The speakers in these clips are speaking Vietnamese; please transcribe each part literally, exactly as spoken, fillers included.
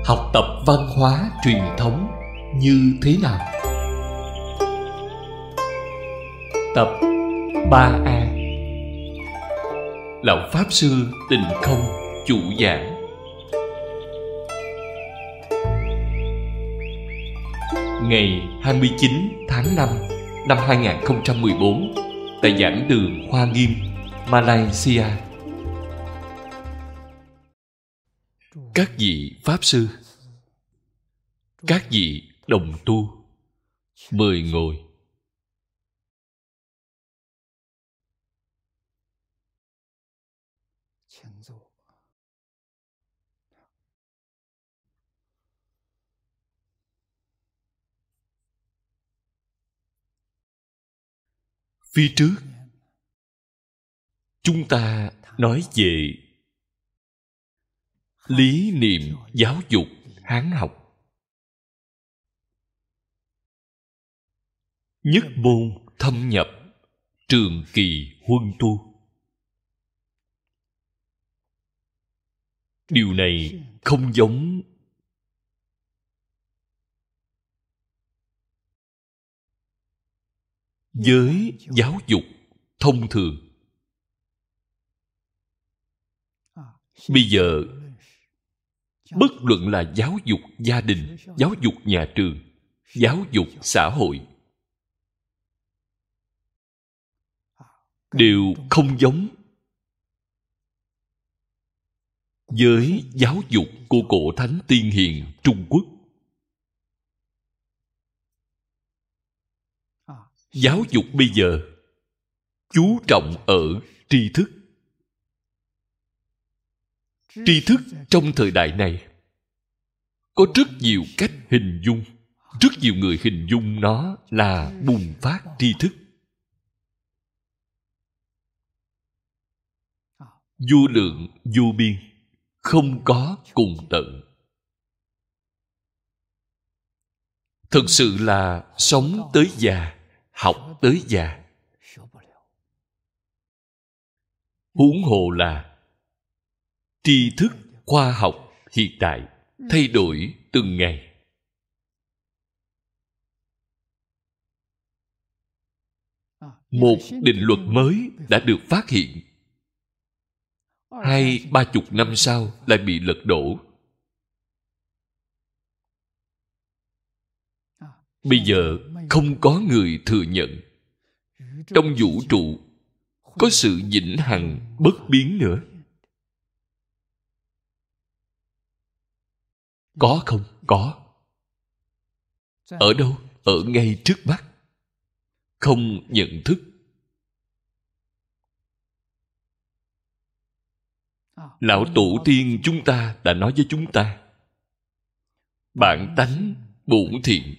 học tập văn hóa truyền thống như thế nào? Tập ba A. Lão Pháp Sư Tịnh Không chủ giảng. Ngày hai mươi chín tháng năm năm hai nghìn không trăm mười bốn, tại giảng đường Hoa Nghiêm, Malaysia. Các vị Pháp Sư, các vị đồng tu, mời ngồi. Phía trước, chúng ta nói về lý niệm giáo dục Hán học. Nhất môn thâm nhập, trường kỳ huân tu. Điều này không giống với giáo dục thông thường. Bây giờ, bất luận là giáo dục gia đình, giáo dục nhà trường, giáo dục xã hội, đều không giống với giáo dục của cổ thánh tiên hiền Trung Quốc. Giáo dục bây giờ chú trọng ở tri thức. Tri thức trong thời đại này có rất nhiều cách hình dung. Rất nhiều người hình dung nó là bùng phát tri thức. Vô lượng, vô biên, không có cùng tận. Thực sự là sống tới già, học tới già. Huống hồ là tri thức khoa học hiện đại thay đổi từng ngày. Một định luật mới đã được phát hiện, hai ba chục năm sau lại bị lật đổ. Bây giờ không có người thừa nhận trong vũ trụ có sự vĩnh hằng bất biến nữa. Có không? Có. Ở đâu? Ở ngay trước mắt. Không nhận thức. Lão Tổ tiên chúng ta đã nói với chúng ta, bản tánh bổn thiện,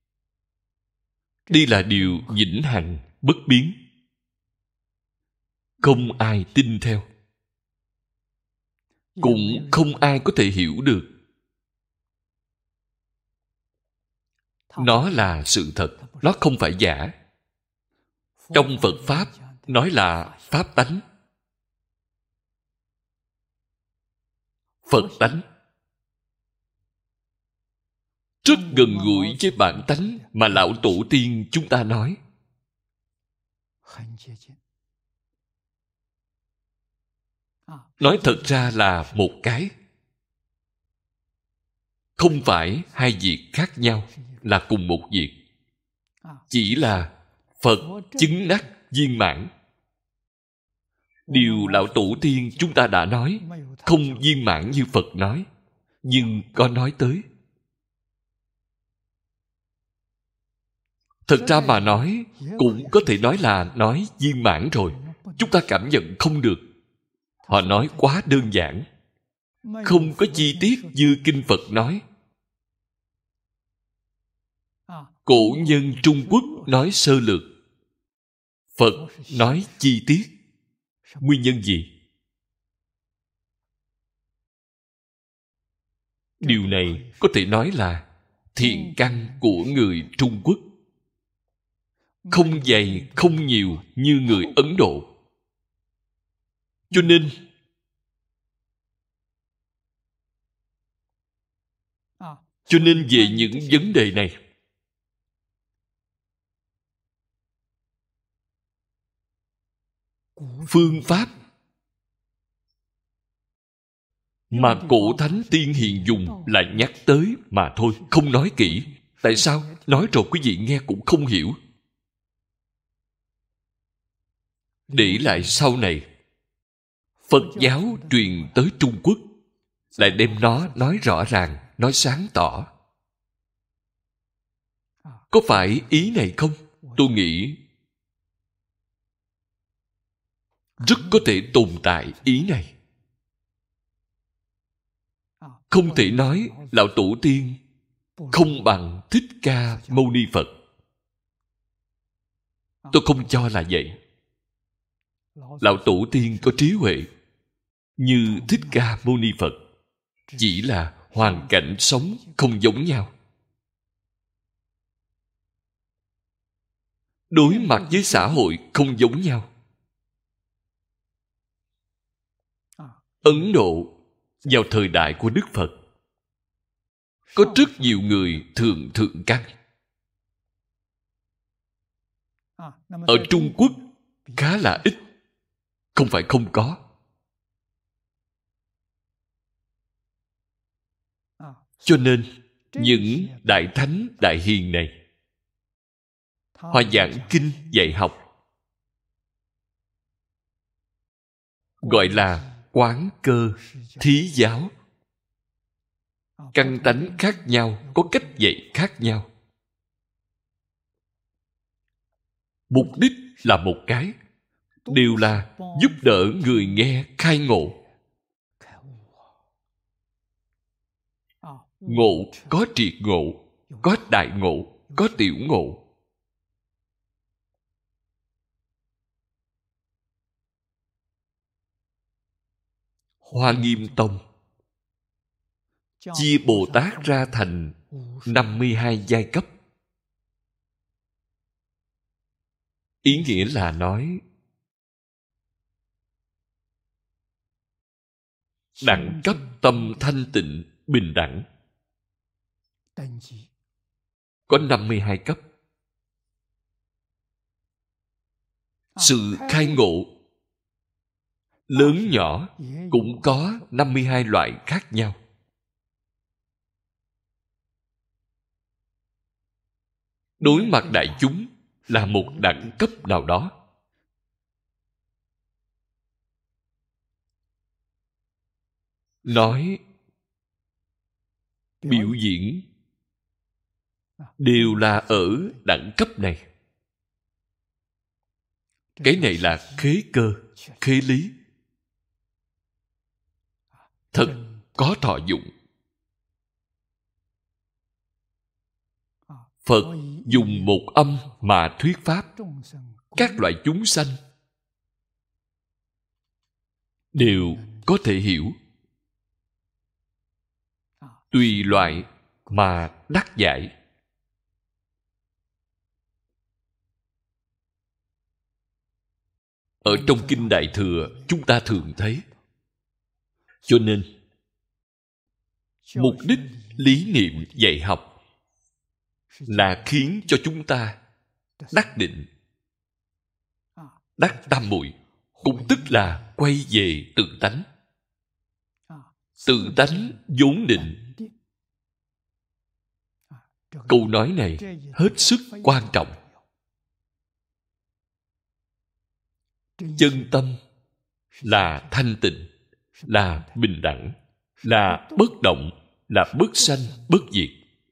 đây là điều vĩnh hằng bất biến. Không ai tin theo, cũng không ai có thể hiểu được. Nó là sự thật, nó không phải giả. Trong Phật Pháp nói là Pháp tánh. Phật tánh rất gần gũi với bản tánh mà Lão Tổ tiên chúng ta nói. Nói thật ra là một cái, không phải hai việc khác nhau, là cùng một việc. Chỉ là Phật chứng đắc viên mãn. Điều Lão Tổ tiên chúng ta đã nói không viên mãn như Phật nói, nhưng có nói tới. Thật ra mà nói, cũng có thể nói là nói viên mãn rồi. Chúng ta cảm nhận không được. Họ nói quá đơn giản, không có chi tiết như Kinh Phật nói. Cổ nhân Trung Quốc nói sơ lược, Phật nói chi tiết. Nguyên nhân gì? Điều này có thể nói là thiện căn của người Trung Quốc. Không dày, không nhiều như người Ấn Độ. Cho nên Cho nên về những vấn đề này, phương pháp mà cổ thánh tiên hiền dùng là nhắc tới mà thôi, không nói kỹ. Tại sao? Nói rồi quý vị nghe cũng không hiểu. Để lại sau này, Phật giáo truyền tới Trung Quốc, lại đem nó nói rõ ràng, nói sáng tỏ. Có phải ý này không? Tôi nghĩ rất có thể tồn tại ý này. Không thể nói Lão Tổ Tiên không bằng Thích Ca Mâu Ni Phật. Tôi không cho là vậy. Lão Tổ Tiên có trí huệ như Thích Ca Mâu Ni Phật, chỉ là hoàn cảnh sống không giống nhau. Đối mặt với xã hội không giống nhau. Ấn Độ vào thời đại của Đức Phật có rất nhiều người thượng thượng căn. Ở Trung Quốc khá là ít, không phải không có. Cho nên những đại thánh đại hiền này, họ giảng kinh dạy học gọi là quán cơ thí giáo. Căn tánh khác nhau, có cách dạy khác nhau. Mục đích là một cái, đều là giúp đỡ người nghe khai ngộ. Ngộ có triệt ngộ, có đại ngộ, có tiểu ngộ. Hoa Nghiêm Tông chia Bồ Tát ra thành năm mươi hai giai cấp. Ý nghĩa là nói đẳng cấp tâm thanh tịnh bình đẳng. Có năm mươi hai cấp. Sự khai ngộ lớn nhỏ cũng có năm mươi hai loại khác nhau. Đối mặt đại chúng là một đẳng cấp nào đó. Nói biểu diễn đều là ở đẳng cấp này. Cái này là khế cơ, khế lý. Thật có thọ dụng. Phật dùng một âm mà thuyết pháp. Các loại chúng sanh đều có thể hiểu. Tùy loại mà đắc giải. Ở trong Kinh Đại Thừa chúng ta thường thấy. Cho nên mục đích lý niệm dạy học là khiến cho chúng ta đắc định, đắc tam muội, cũng tức là quay về tự tánh. Tự tánh vốn định. Câu nói này hết sức quan trọng. Chân tâm là thanh tịnh, là bình đẳng, là bất động, là bất sanh, bất diệt.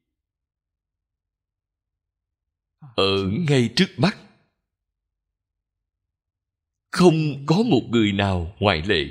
Ở ngay trước mắt, không có một người nào ngoại lệ.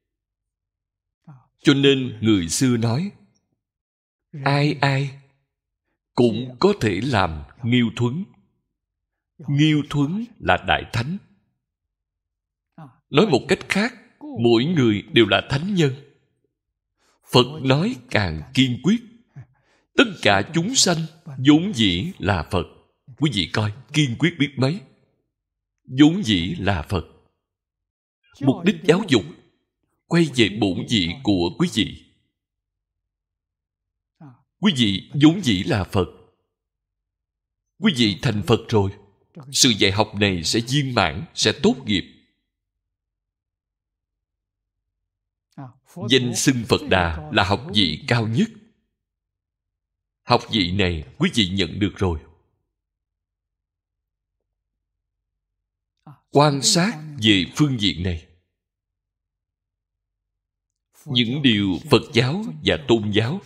Cho nên người xưa nói, ai ai cũng có thể làm Nghiêu Thuấn. Nghiêu Thuấn là đại thánh. Nói một cách khác, mỗi người đều là thánh nhân. Phật nói càng kiên quyết. Tất cả chúng sanh vốn dĩ là Phật. Quý vị coi, kiên quyết biết mấy. Vốn dĩ là Phật. Mục đích giáo dục quay về bổn vị của quý vị. Quý vị vốn dĩ là Phật. Quý vị thành Phật rồi, sự dạy học này sẽ viên mãn, sẽ tốt nghiệp. Danh xưng Phật Đà là học vị cao nhất. Học vị này quý vị nhận được rồi. Quan sát về phương diện này, những điều Phật giáo và tôn giáo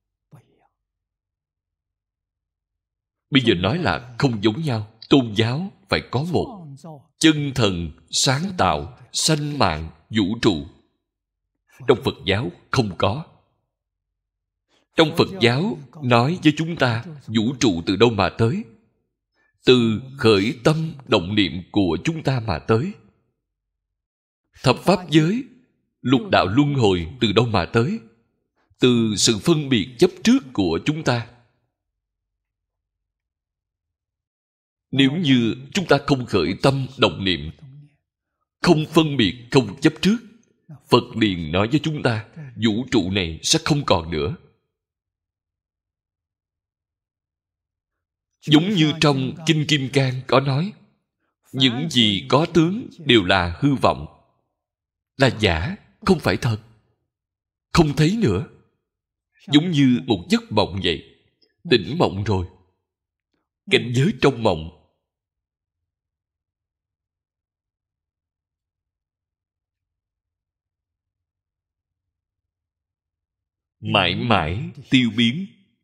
bây giờ nói là không giống nhau. Tôn giáo phải có một chân thần sáng tạo sanh mạng vũ trụ. Trong Phật giáo không có. Trong Phật giáo nói với chúng ta vũ trụ từ đâu mà tới? Từ khởi tâm động niệm của chúng ta mà tới. Thập pháp giới, lục đạo luân hồi từ đâu mà tới? Từ sự phân biệt chấp trước của chúng ta. Nếu như chúng ta không khởi tâm động niệm, không phân biệt, không chấp trước, Phật liền nói với chúng ta vũ trụ này sẽ không còn nữa. Giống như trong Kinh Kim Cang có nói, những gì có tướng đều là hư vọng, là giả, không phải thật, không thấy nữa. Giống như một giấc mộng vậy. Tỉnh mộng rồi, cảnh giới trong mộng mãi mãi tiêu biến,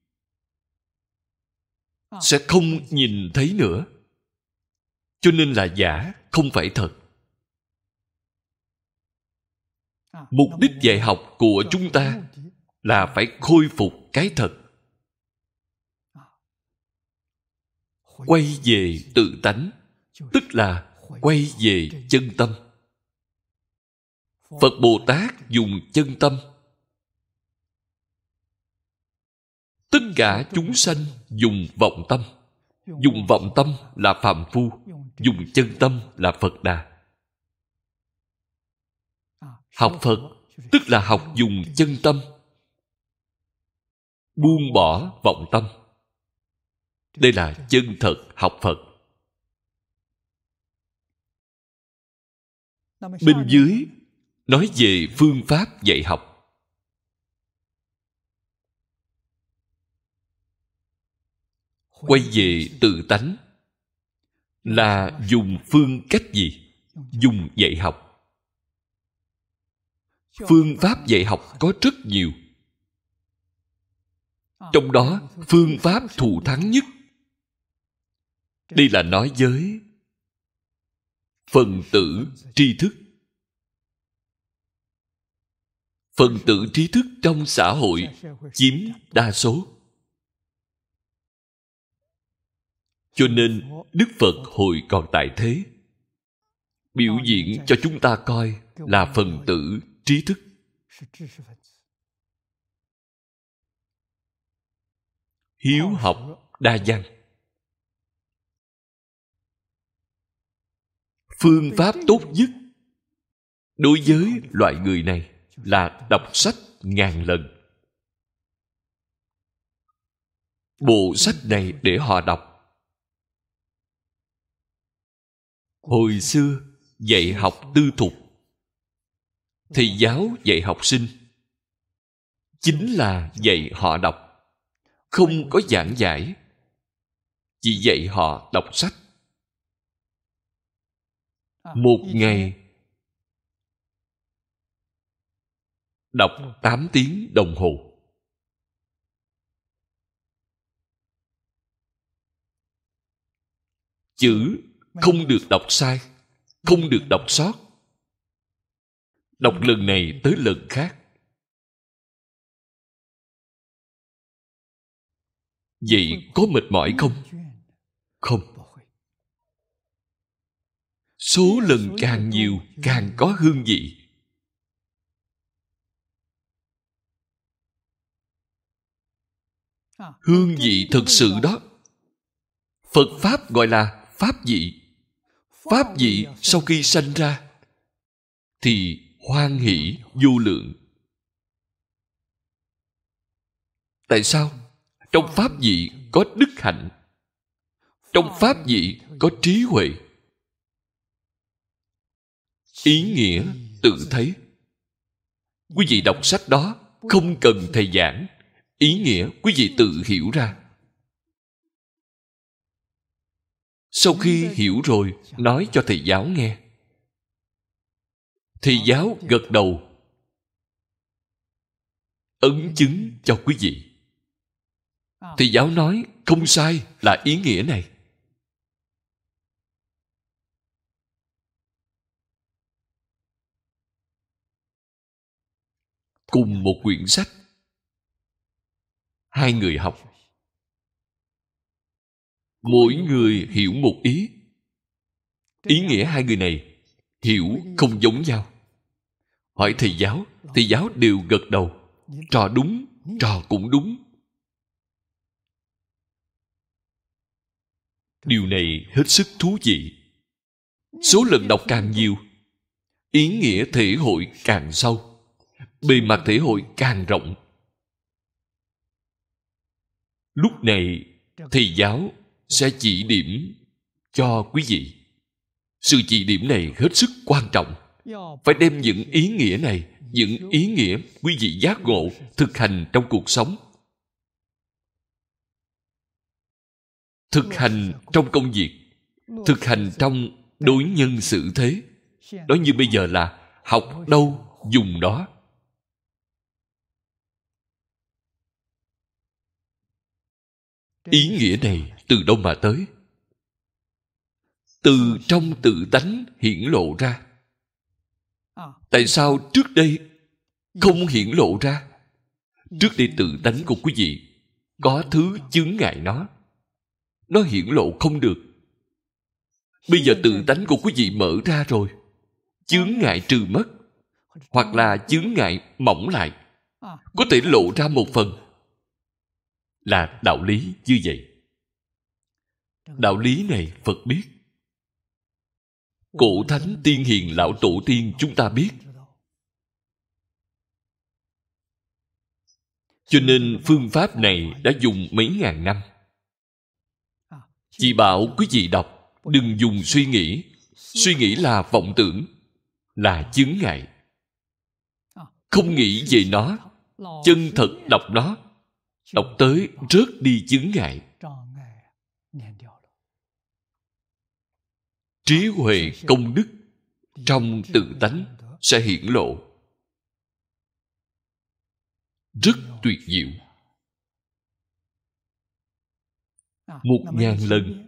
sẽ không nhìn thấy nữa. Cho nên là giả, không phải thật. Mục đích dạy học của chúng ta là phải khôi phục cái thật, quay về tự tánh, tức là quay về chân tâm. Phật Bồ Tát dùng chân tâm. Tất cả chúng sanh dùng vọng tâm. Dùng vọng tâm là phàm phu, dùng chân tâm là Phật Đà. Học Phật tức là học dùng chân tâm, buông bỏ vọng tâm. Đây là chân thật học Phật. Bên dưới nói về phương pháp dạy học. Quay về tự tánh là dùng phương cách gì? Dùng dạy học. Phương pháp dạy học có rất nhiều. Trong đó, phương pháp thù thắng nhất, đây là nói với phần tử tri thức. Phần tử trí thức trong xã hội chiếm đa số. Cho nên Đức Phật hồi còn tại thế, biểu diễn cho chúng ta coi là phần tử trí thức. Hiếu học đa văn. Phương pháp tốt nhất đối với loại người này là đọc sách ngàn lần. Bộ sách này để họ đọc. Hồi xưa dạy học tư thục, thầy giáo dạy học sinh chính là dạy họ đọc, không có giảng giải, chỉ dạy họ đọc sách. Một ngày đọc tám tiếng đồng hồ. Chữ không được đọc sai, không được đọc sót. Đọc lần này tới lần khác. Vậy có mệt mỏi không? Không. Số lần càng nhiều càng có hương vị. Hương vị thực sự đó. Phật Pháp gọi là Pháp vị. Pháp vị sau khi sanh ra thì hoan hỷ vô lượng. Tại sao? Trong pháp vị có đức hạnh, trong pháp vị có trí huệ. Ý nghĩa tự thấy. Quý vị đọc sách đó không cần thầy giảng, ý nghĩa quý vị tự hiểu ra. Sau khi hiểu rồi, nói cho thầy giáo nghe. Thầy giáo gật đầu, ấn chứng cho quý vị. Thầy giáo nói không sai, là ý nghĩa này. Cùng một quyển sách, hai người học, mỗi người hiểu một ý. Ý nghĩa hai người này hiểu không giống nhau. Hỏi thầy giáo, thầy giáo đều gật đầu. Trò đúng, trò cũng đúng. Điều này hết sức thú vị. Số lần đọc càng nhiều, ý nghĩa thể hội càng sâu, bề mặt thể hội càng rộng. Lúc này, thầy giáo sẽ chỉ điểm cho quý vị. Sự chỉ điểm này hết sức quan trọng. Phải đem những ý nghĩa này, những ý nghĩa quý vị giác ngộ, thực hành trong cuộc sống. Thực hành trong công việc, thực hành trong đối nhân xử thế. Nói như bây giờ là học đâu dùng đó. Ý nghĩa này từ đâu mà tới? Từ trong tự tánh hiển lộ ra. Tại sao trước đây không hiển lộ ra? Trước đây tự tánh của quý vị có thứ chướng ngại nó, nó hiển lộ không được. Bây giờ tự tánh của quý vị mở ra rồi, chướng ngại trừ mất, hoặc là chướng ngại mỏng lại, có thể lộ ra một phần. Là đạo lý như vậy. Đạo lý này Phật biết, cổ thánh tiên hiền lão tổ tiên chúng ta biết. Cho nên phương pháp này đã dùng mấy ngàn năm. Chỉ bảo quý vị đọc, đừng dùng suy nghĩ. Suy nghĩ là vọng tưởng, là chướng ngại. Không nghĩ về nó, chân thật đọc nó, đọc tới rớt đi chướng ngại. Trí huệ công đức trong tự tánh sẽ hiển lộ. Rất tuyệt diệu. Một ngàn lần.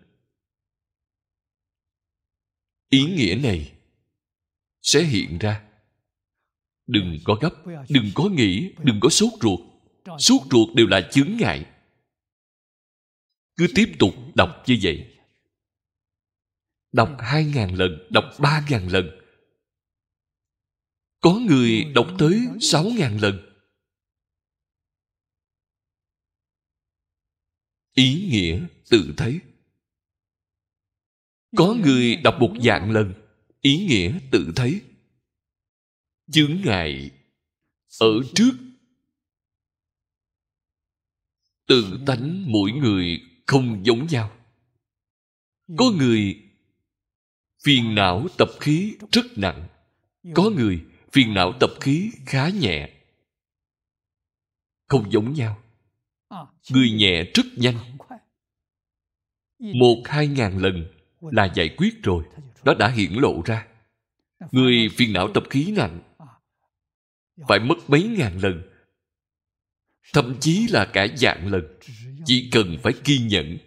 Ý nghĩa này sẽ hiện ra. Đừng có gấp, đừng có nghĩ, đừng có sốt ruột. Sốt ruột đều là chướng ngại. Cứ tiếp tục đọc như vậy. Đọc hai ngàn lần, đọc ba ngàn lần. Có người đọc tới sáu ngàn lần. Ý nghĩa tự thấy. Có người đọc một vạn lần, ý nghĩa tự thấy. Chướng ngại ở trước. Tự tánh mỗi người không giống nhau. Có người phiền não tập khí rất nặng. Có người phiền não tập khí khá nhẹ. Không giống nhau. Người nhẹ rất nhanh. Một hai ngàn lần là giải quyết rồi. Nó đã hiển lộ ra. Người phiền não tập khí nặng phải mất mấy ngàn lần, thậm chí là cả vạn lần. Chỉ cần phải kiên nhẫn,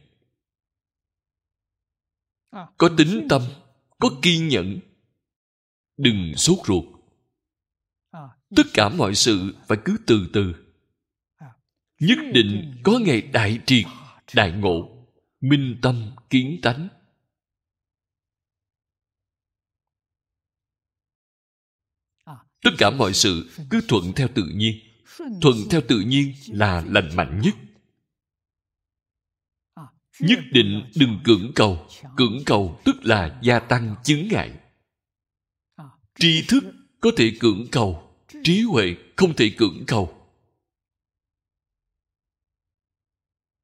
có tín tâm, có kiên nhẫn, đừng sốt ruột. Tất cả mọi sự phải cứ từ từ. Nhất định có ngày đại triệt, đại ngộ, minh tâm kiến tánh. Tất cả mọi sự cứ thuận theo tự nhiên. Thuận theo tự nhiên là lành mạnh nhất. Nhất định đừng cưỡng cầu. Cưỡng cầu tức là gia tăng chướng ngại. Tri thức có thể cưỡng cầu, trí huệ không thể cưỡng cầu.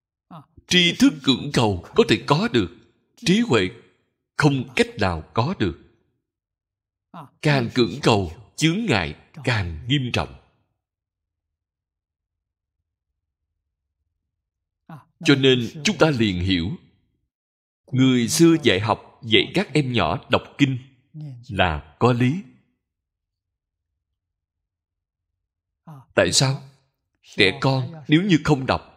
Tri thức cưỡng cầu có thể có được, trí huệ không cách nào có được. Càng cưỡng cầu, chướng ngại càng nghiêm trọng. Cho nên chúng ta liền hiểu, người xưa dạy học, dạy các em nhỏ đọc kinh là có lý. Tại sao? Trẻ con nếu như không đọc,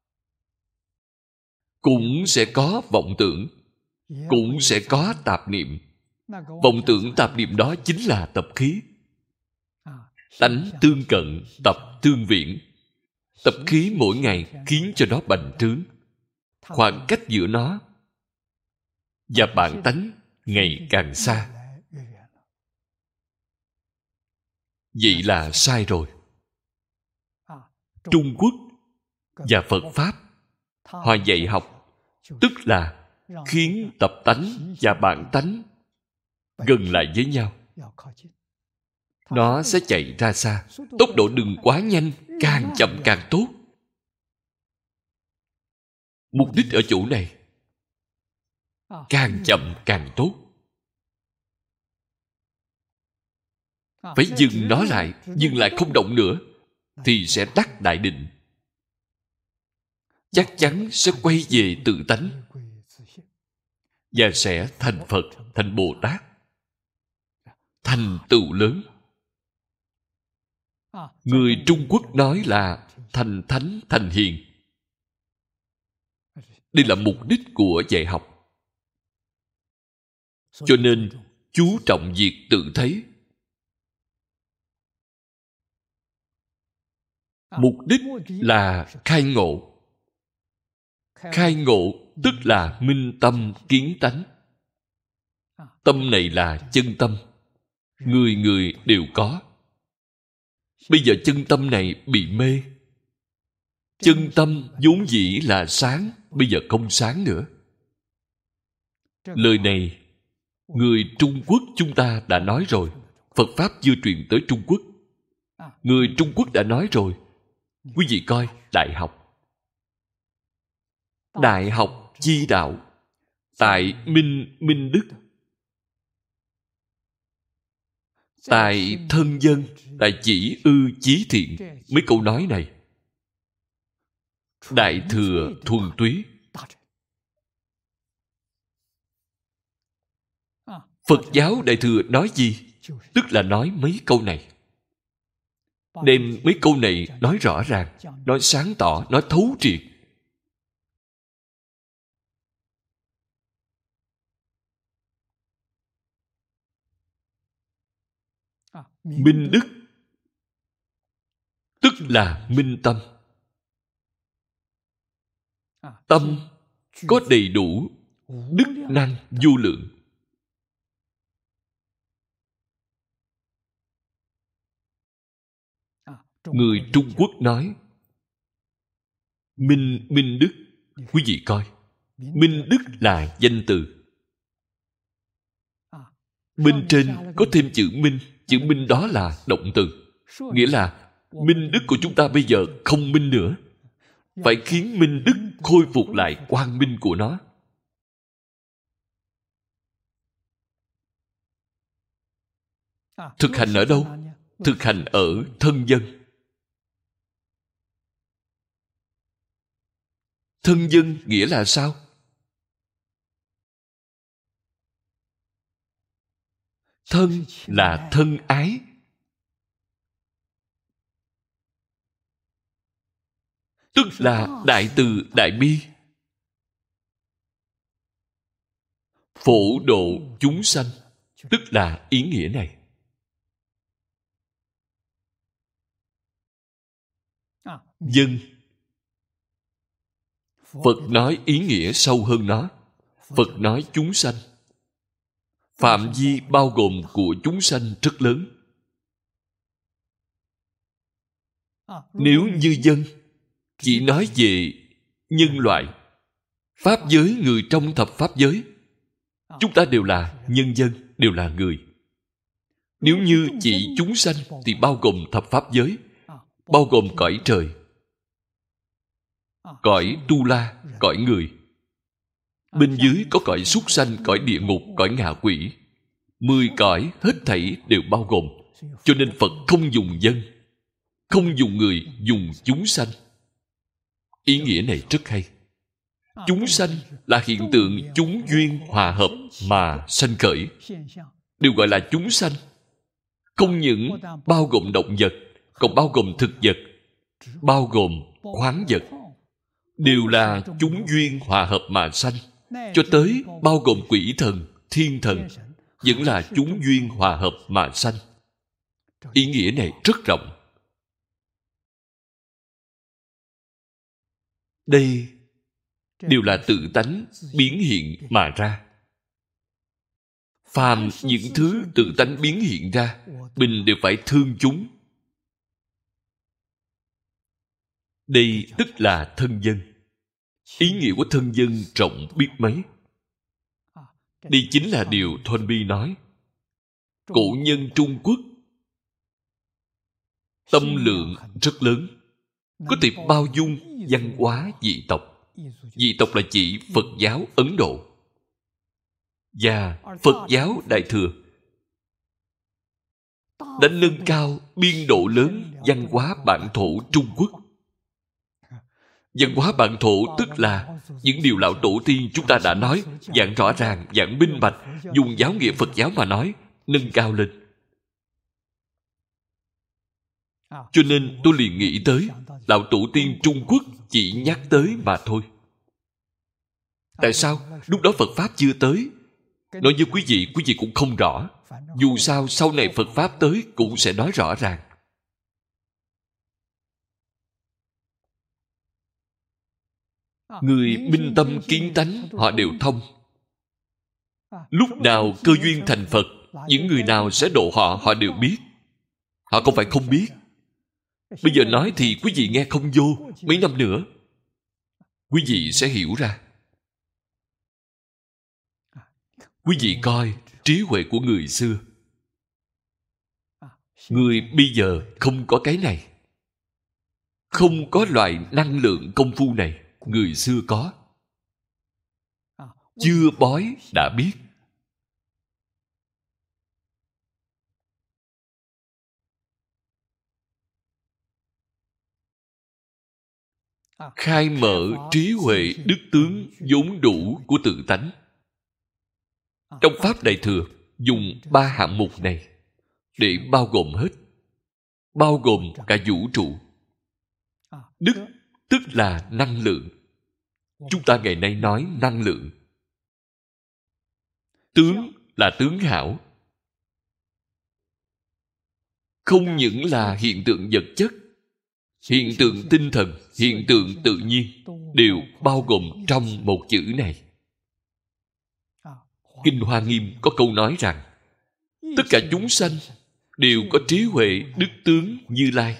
cũng sẽ có vọng tưởng, cũng sẽ có tạp niệm. Vọng tưởng tạp niệm đó chính là tập khí. Tánh tương cận, tập tương viễn. Tập khí mỗi ngày khiến cho nó bành trướng. Khoảng cách giữa nó và bản tánh ngày càng xa. Vậy là sai rồi. Trung Quốc và Phật Pháp, họ dạy học tức là khiến tập tánh và bản tánh gần lại với nhau. Nó sẽ chạy ra xa. Tốc độ đừng quá nhanh, càng chậm càng tốt. Mục đích ở chỗ này, càng chậm càng tốt. Phải dừng nó lại, dừng lại không động nữa, thì sẽ đắc đại định. Chắc chắn sẽ quay về tự tánh và sẽ thành Phật, thành Bồ Tát, thành tựu lớn. Người Trung Quốc nói là thành thánh, thành hiền. Đây là mục đích của dạy học. Cho nên chú trọng việc tự thấy. Mục đích là khai ngộ. Khai ngộ tức là minh tâm kiến tánh. Tâm này là chân tâm. Người người đều có. Bây giờ chân tâm này bị mê. Chân tâm vốn dĩ là sáng, bây giờ không sáng nữa. Lời này người Trung Quốc chúng ta đã nói rồi. Phật Pháp chưa truyền tới Trung Quốc. Người Trung Quốc đã nói rồi. Quý vị coi đại học. Đại học chi đạo tại Minh Minh Đức, tại thân dân, tại chỉ ư chí thiện. Mấy câu nói này đại thừa thuần túy. Phật giáo đại thừa nói gì? Tức là nói mấy câu này. Đem mấy câu này nói rõ ràng, nói sáng tỏ, nói thấu triệt. Minh đức tức là minh tâm. Tâm có đầy đủ đức năng vô lượng. Người Trung Quốc nói minh minh đức. Quý vị coi, minh đức là danh từ. Bên trên có thêm chữ minh. Chữ minh đó là động từ. Nghĩa là minh đức của chúng ta bây giờ không minh nữa. Phải khiến minh đức khôi phục lại quang minh của nó. Thực hành ở đâu? Thực hành ở thân dân. Thân dân nghĩa là sao? Thân là thân ái. Tức là đại từ đại bi. Phổ độ chúng sanh. Tức là ý nghĩa này. Dân. Phật nói ý nghĩa sâu hơn nó. Phật nói chúng sanh. Phạm vi bao gồm của chúng sanh rất lớn. Nếu như dân chỉ nói về nhân loại, pháp giới, người trong thập pháp giới, chúng ta đều là nhân dân, đều là người. Nếu như chỉ chúng sanh thì bao gồm thập pháp giới, bao gồm cõi trời. cõi tu la, cõi người. Bên dưới có cõi súc sanh, cõi địa ngục, cõi ngạ quỷ. Mười cõi hết thảy đều bao gồm. Cho nên Phật không dùng dân, không dùng người, dùng chúng sanh. Ý nghĩa này rất hay. Chúng sanh là hiện tượng chúng duyên hòa hợp mà sanh khởi, đều gọi là chúng sanh. Không những bao gồm động vật, còn bao gồm thực vật, bao gồm khoáng vật, đều là chúng duyên hòa hợp mà sanh. Cho tới bao gồm quỷ thần, thiên thần, vẫn là chúng duyên hòa hợp mà sanh. Ý nghĩa này rất rộng. Đây đều là tự tánh biến hiện mà ra. Phàm những thứ tự tánh biến hiện ra, mình đều phải thương chúng. Đây tức là thân dân. Ý nghĩa của thân dân rộng biết mấy. Đây chính là điều Thôn nói. Cổ nhân Trung Quốc tâm lượng rất lớn, có thể bao dung văn hóa dị tộc. Dị tộc là chỉ Phật giáo Ấn Độ và Phật giáo Đại Thừa, đã nâng cao biên độ lớn văn hóa bản thổ Trung Quốc. Văn hóa bản thổ tức là những điều lão tổ tiên chúng ta đã nói, dạng rõ ràng, dạng minh bạch, dùng giáo nghĩa Phật giáo mà nói, nâng cao lên. Cho nên tôi liền nghĩ tới lão tổ tiên Trung Quốc chỉ nhắc tới mà thôi. Tại sao? Lúc đó Phật Pháp chưa tới. Nói với quý vị, quý vị cũng không rõ. Dù sao sau này Phật Pháp tới cũng sẽ nói rõ ràng. Người minh tâm kiến tánh họ đều thông. Lúc nào cơ duyên thành Phật, những người nào sẽ độ họ, họ đều biết. Họ không phải không biết. Bây giờ nói thì quý vị nghe không vô. Mấy năm nữa quý vị sẽ hiểu ra. Quý vị coi trí huệ của người xưa. Người bây giờ không có cái này, không có loại năng lượng công phu này. Người xưa có. Chưa bói đã biết. Khai mở trí huệ đức tướng vốn đủ của tự tánh. Trong Pháp Đại Thừa dùng ba hạng mục này để bao gồm hết, bao gồm cả vũ trụ. Đức tức là năng lượng. Chúng ta ngày nay nói năng lượng. Tướng là tướng hảo. Không những là hiện tượng vật chất, hiện tượng tinh thần, hiện tượng tự nhiên đều bao gồm trong một chữ này. Kinh Hoa Nghiêm có câu nói rằng tất cả chúng sanh đều có trí huệ đức tướng Như Lai.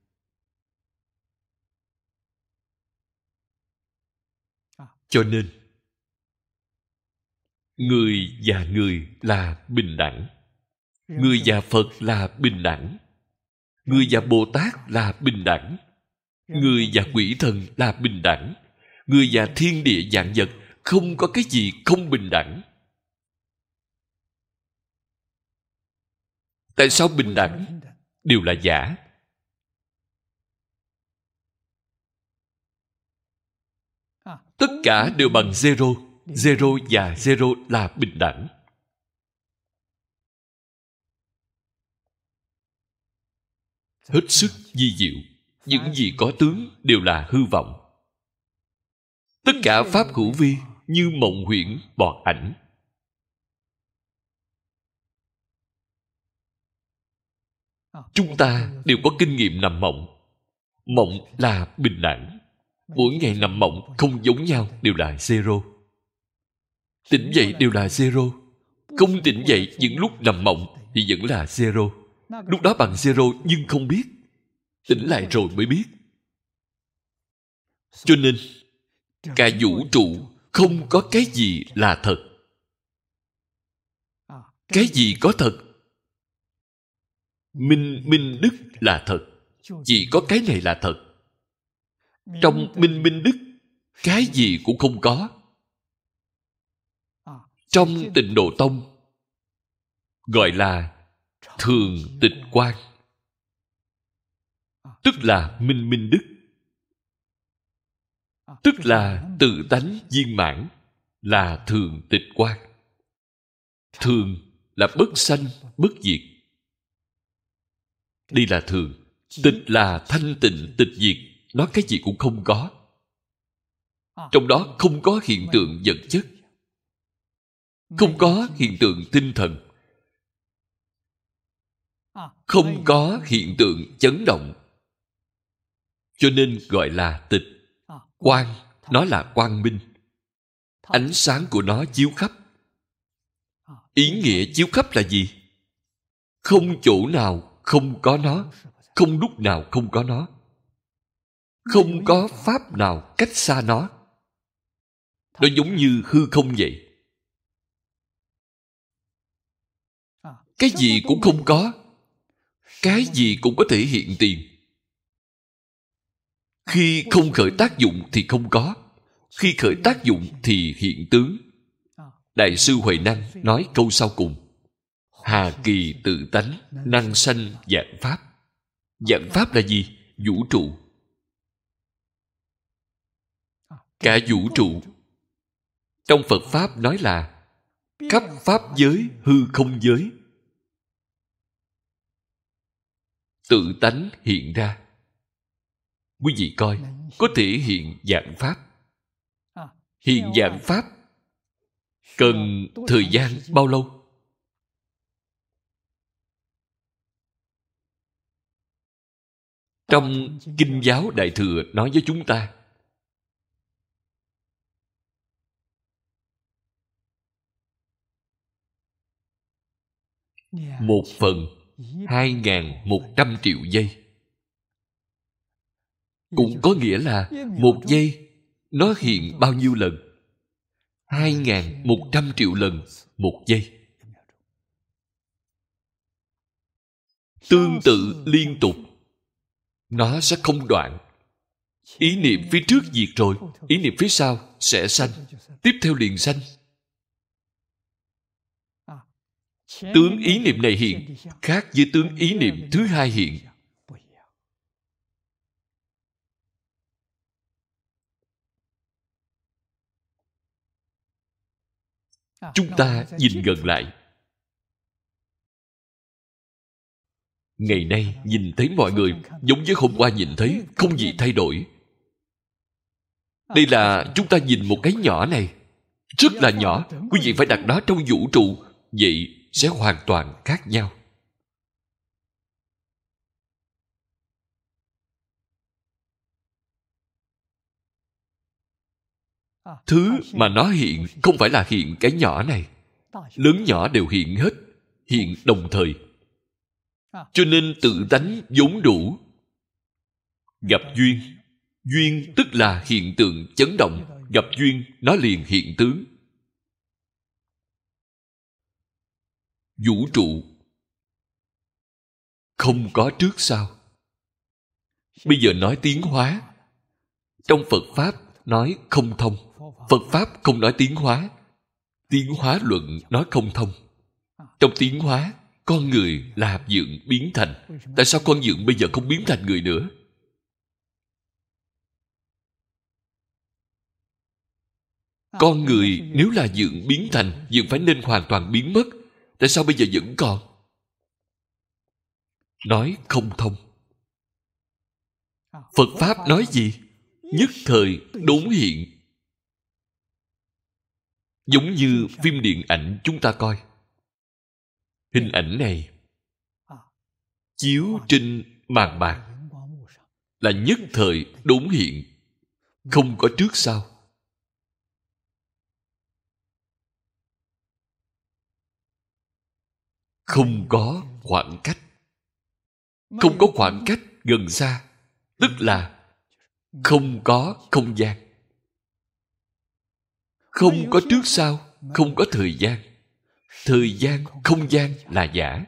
Cho nên người và người là bình đẳng. Người và Phật là bình đẳng. Người và Bồ Tát là bình đẳng. Người và quỷ thần là bình đẳng. Người và thiên địa vạn vật không có cái gì không bình đẳng. Tại sao bình đẳng? Đều là giả. Tất cả đều bằng zero. Zero và zero là bình đẳng. Hết sức vi diệu. Những gì có tướng đều là hư vọng. Tất cả pháp hữu vi như mộng huyễn bọt ảnh. Chúng ta đều có kinh nghiệm nằm mộng. Mộng là bình đẳng. Mỗi ngày nằm mộng không giống nhau, đều là zero. Tỉnh dậy đều là zero. Không tỉnh dậy những lúc nằm mộng thì vẫn là zero. Lúc đó bằng zero nhưng không biết. Tỉnh lại rồi mới biết. Cho nên cả vũ trụ không có cái gì là thật. Cái gì có thật? Minh minh đức là thật. Chỉ có cái này là thật. Trong minh minh đức, cái gì cũng không có. Trong Tịnh Độ Tông gọi là thường tịch quan, tức là minh minh đức, tức là tự tánh viên mãn, là thường tịch quan. Thường là bất sanh bất diệt, đây là thường. Tịch là thanh tịnh tịch diệt, nó cái gì cũng không có. Trong đó không có hiện tượng vật chất, không có hiện tượng tinh thần, không có hiện tượng chấn động, cho nên gọi là tịch. Quang, nó là quang minh, ánh sáng của nó chiếu khắp. Ý nghĩa chiếu khắp là gì? Không chỗ nào không có nó, không lúc nào không có nó, không có pháp nào cách xa nó. Nó giống như hư không vậy. Cái gì cũng không có, cái gì cũng có thể hiện tiền. Khi không khởi tác dụng thì không có, khi khởi tác dụng thì hiện tướng. Đại sư Huệ Năng nói câu sau cùng: hà kỳ tự tánh, năng sanh vạn pháp. Vạn pháp là gì? Vũ trụ. Cả vũ trụ. Trong Phật Pháp nói là khắp pháp giới, hư không giới, tự tánh hiện ra. Quý vị coi, có thể hiện vạn pháp. Hiện vạn pháp cần thời gian bao lâu? Trong Kinh giáo Đại Thừa nói với chúng ta, một phần hai ngàn một trăm triệu giây. Cũng có nghĩa là một giây nó hiện bao nhiêu lần? Hai ngàn một trăm triệu lần một giây. Tương tự liên tục, nó sẽ không đoạn. Ý niệm phía trước diệt rồi, ý niệm phía sau sẽ sanh, tiếp theo liền sanh. Tướng ý niệm này hiện khác với tướng ý niệm thứ hai hiện. Chúng ta nhìn gần lại. Ngày nay nhìn thấy mọi người giống với hôm qua nhìn thấy, không gì thay đổi. Đây là chúng ta nhìn một cái nhỏ này, rất là nhỏ. Quý vị phải đặt nó trong vũ trụ, vậy sẽ hoàn toàn khác nhau. Thứ mà nó hiện không phải là hiện cái nhỏ này. Lớn nhỏ đều hiện hết, hiện đồng thời. Cho nên tự tánh vốn đủ. Gặp duyên, duyên tức là hiện tượng chấn động. Gặp duyên, nó liền hiện tướng. Vũ trụ không có trước sau. Bây giờ nói tiến hóa. Trong Phật Pháp nói không thông. Phật Pháp không nói tiến hóa. Tiến hóa luận nói không thông. Trong tiến hóa, con người là hạt dưỡng biến thành. Tại sao con dưỡng bây giờ không biến thành người nữa? Con người nếu là dưỡng biến thành, dưỡng phải nên hoàn toàn biến mất. Tại sao bây giờ vẫn còn? Nói không thông. Phật Pháp nói gì? Nhất thời đốn hiện. Giống như phim điện ảnh chúng ta coi. Hình ảnh này chiếu trên màn bạc là nhất thời đốn hiện, không có trước sau. Không có khoảng cách. Không có khoảng cách gần xa, tức là không có không gian. Không có trước sau, không có thời gian. Thời gian, không gian là giả.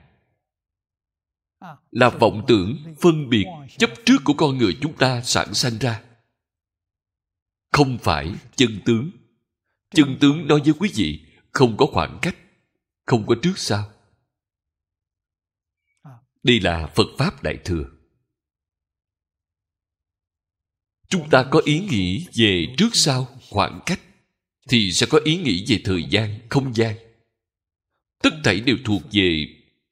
Là vọng tưởng, phân biệt, chấp trước của con người chúng ta sản sanh ra. không phải chân tướng. Chân tướng nói với quý vị không có khoảng cách, không có trước sau. Đây là Phật Pháp Đại Thừa. Chúng ta có ý nghĩ về trước sau, khoảng cách, thì sẽ có ý nghĩ về thời gian, không gian. Tất thảy đều thuộc về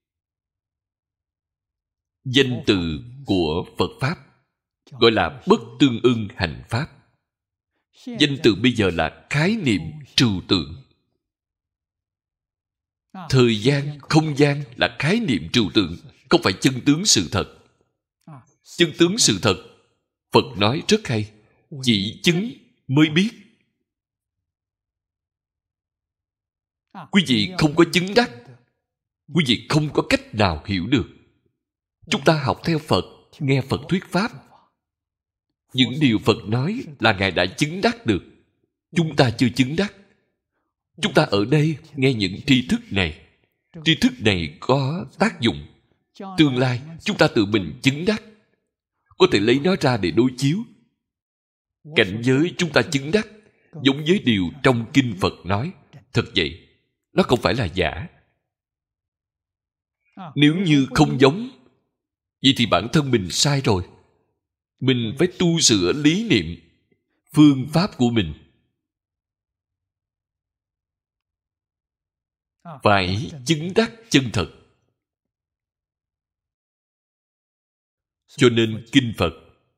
danh từ của Phật Pháp, gọi là bất tương ưng hành Pháp. Danh từ bây giờ là khái niệm trừu tượng. Thời gian, không gian là khái niệm trừu tượng, không phải chân tướng sự thật. Chân tướng sự thật, Phật nói rất hay, chỉ chứng mới biết. Quý vị không có chứng đắc, quý vị không có cách nào hiểu được. Chúng ta học theo Phật, nghe Phật thuyết Pháp. Những điều Phật nói là Ngài đã chứng đắc được. Chúng ta chưa chứng đắc. Chúng ta ở đây nghe những tri thức này. Tri thức này có tác dụng. Tương lai chúng ta tự mình chứng đắc, có thể lấy nó ra để đối chiếu. Cảnh giới chúng ta chứng đắc giống với điều trong kinh Phật nói. Thật vậy, nó không phải là giả. Nếu như không giống, vậy thì bản thân mình sai rồi. Mình phải tu sửa lý niệm, phương pháp của mình. Phải chứng đắc chân thật. Cho nên kinh Phật,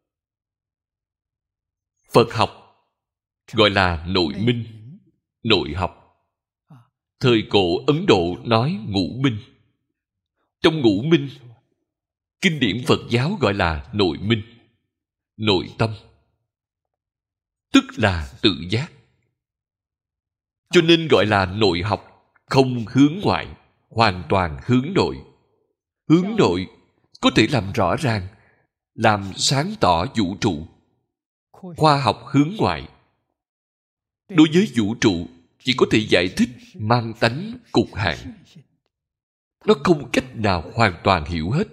Phật học gọi là nội minh, nội học. Thời cổ Ấn Độ nói ngũ minh. Trong ngũ minh, kinh điển Phật giáo gọi là nội minh, nội tâm, tức là tự giác. Cho nên gọi là nội học, không hướng ngoại, hoàn toàn hướng nội. Hướng nội có thể làm rõ ràng, làm sáng tỏ vũ trụ. Khoa học hướng ngoại, đối với vũ trụ chỉ có thể giải thích mang tánh cục hạn. Nó không cách nào hoàn toàn hiểu hết.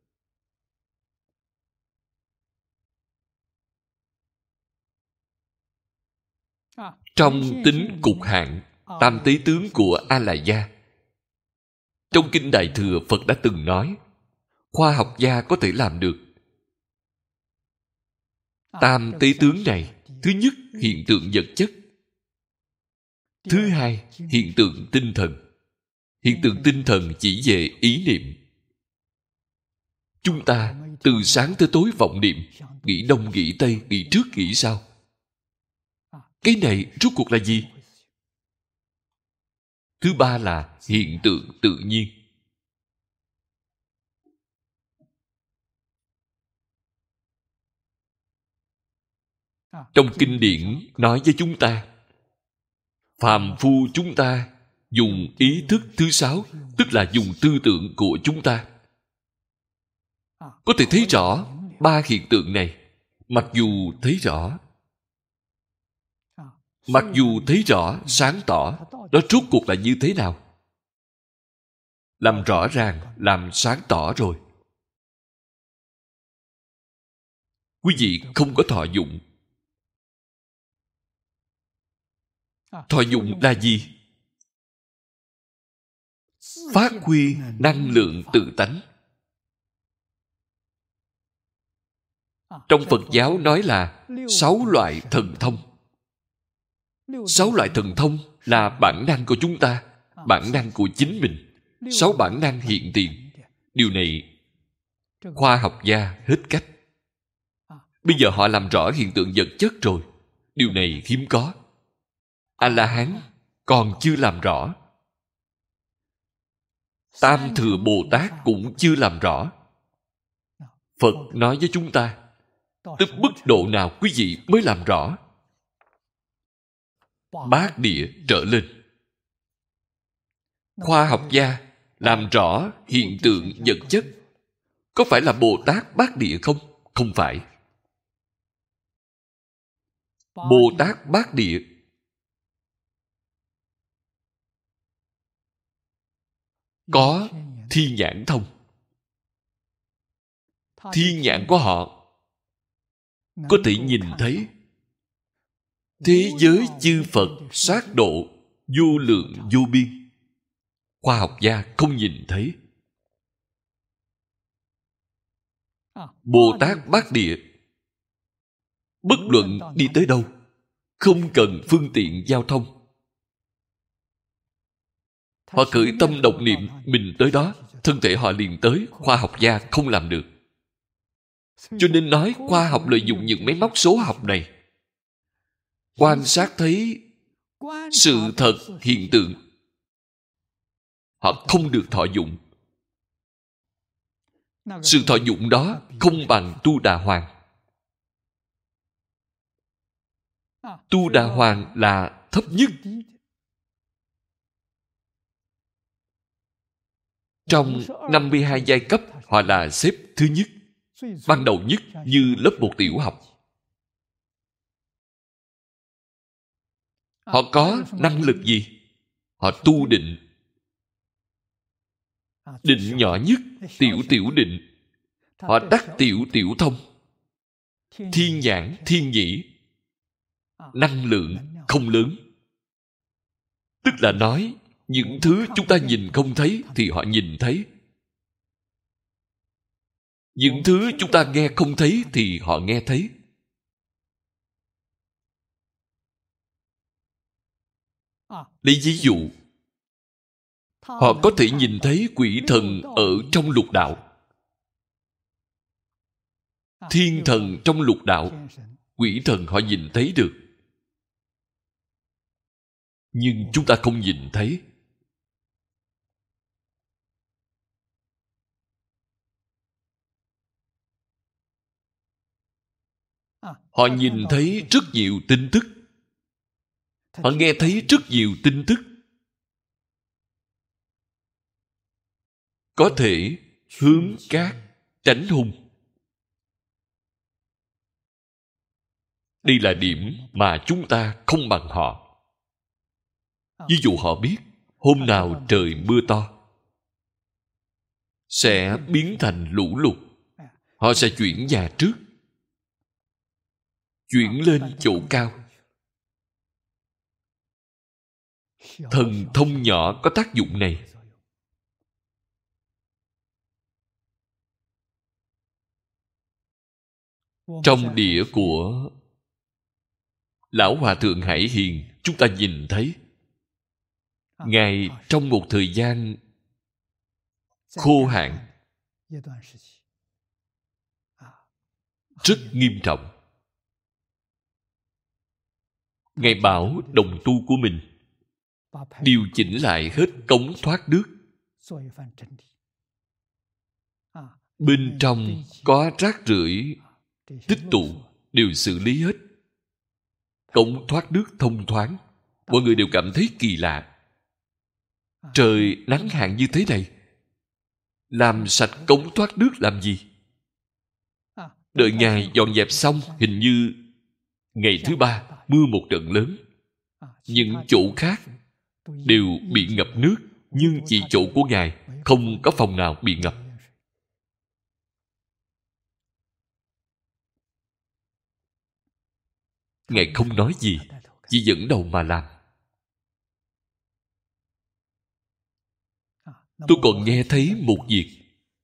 Trong tính cục hạn, tam tế tướng của A La Gia, trong kinh Đại Thừa Phật đã từng nói, khoa học gia có thể làm được. Tam tế tướng này, thứ nhất hiện tượng vật chất, thứ hai hiện tượng tinh thần. Hiện tượng tinh thần chỉ về ý niệm. Chúng ta từ sáng tới tối vọng niệm, nghĩ đông nghĩ tây, nghĩ trước nghĩ sau. Cái này rốt cuộc là gì? Thứ ba là hiện tượng tự nhiên. Trong kinh điển nói với chúng ta, phàm phu chúng ta dùng ý thức thứ sáu, tức là dùng tư tưởng của chúng ta, có thể thấy rõ ba hiện tượng này. Mặc dù thấy rõ, mặc dù thấy rõ, sáng tỏ, đó rốt cuộc là như thế nào? Làm rõ ràng, làm sáng tỏ rồi. Quý vị không có thọ dụng. Thọ dụng là gì? Phát huy năng lượng tự tánh. Trong Phật giáo nói là sáu loại thần thông. Sáu loại thần thông là bản năng của chúng ta, bản năng của chính mình. Sáu bản năng hiện tiền. Điều này khoa học gia hết cách. Bây giờ họ làm rõ hiện tượng vật chất rồi. Điều này hiếm có. A-la-hán còn chưa làm rõ. Tam Thừa Bồ Tát cũng chưa làm rõ. Phật nói với chúng ta, tới mức độ nào quý vị mới làm rõ? Bát địa trở lên. Khoa học gia làm rõ hiện tượng vật chất. Có phải là Bồ Tát Bát địa không? Không phải. Bồ Tát Bát địa có thiên nhãn thông. Thiên nhãn của họ có thể nhìn thấy Thế giới chư Phật sát độ vô lượng vô biên, khoa học gia không nhìn thấy. Bồ Tát Bát Địa, bất luận đi tới đâu, không cần phương tiện giao thông, họ khởi tâm động niệm mình tới đó, thân thể họ liền tới. Khoa học gia không làm được. Cho nên nói khoa học lợi dụng những máy móc số học này, quan sát thấy sự thật hiện tượng, họ không được thọ dụng. Sự thọ dụng đó không bằng Tu Đà Hoàng. Tu Đà Hoàng là thấp nhất. Trong năm mươi hai giai cấp, họ là xếp thứ nhất, ban đầu nhất, như lớp một tiểu học. Họ có năng lực gì? Họ tu định. Định nhỏ nhất, tiểu tiểu định. Họ đắc tiểu tiểu thông. Thiên nhãn, thiên nhĩ. Năng lượng không lớn. Tức là nói, những thứ chúng ta nhìn không thấy thì họ nhìn thấy. Những thứ chúng ta nghe không thấy thì họ nghe thấy. Lấy ví dụ, họ có thể nhìn thấy quỷ thần ở trong lục đạo. Thiên thần trong lục đạo, quỷ thần họ nhìn thấy được. Nhưng chúng ta không nhìn thấy. Họ nhìn thấy rất nhiều tin tức. Họ nghe thấy rất nhiều tin tức. Có thể hướng cát, tránh hung. Đây là điểm mà chúng ta không bằng họ. Ví dụ họ biết hôm nào trời mưa to sẽ biến thành lũ lụt, họ sẽ chuyển nhà trước, chuyển lên chỗ cao. Thần thông nhỏ có tác dụng này. Trong đĩa của Lão Hòa Thượng Hải Hiền, chúng ta nhìn thấy Ngài trong một thời gian khô hạn rất nghiêm trọng, Ngài bảo đồng tu của mình điều chỉnh lại hết cống thoát nước. Bên trong có rác rưởi tích tụ đều xử lý hết. Cống thoát nước thông thoáng. Mọi người đều cảm thấy kỳ lạ. Trời nắng hạn như thế này, làm sạch cống thoát nước làm gì? Đợi Ngài dọn dẹp xong, hình như ngày thứ ba mưa một trận lớn. Những chỗ khác đều bị ngập nước, nhưng chỉ chỗ của Ngài không có phòng nào bị ngập. Ngài không nói gì, chỉ dẫn đầu mà làm. Tôi còn nghe thấy một việc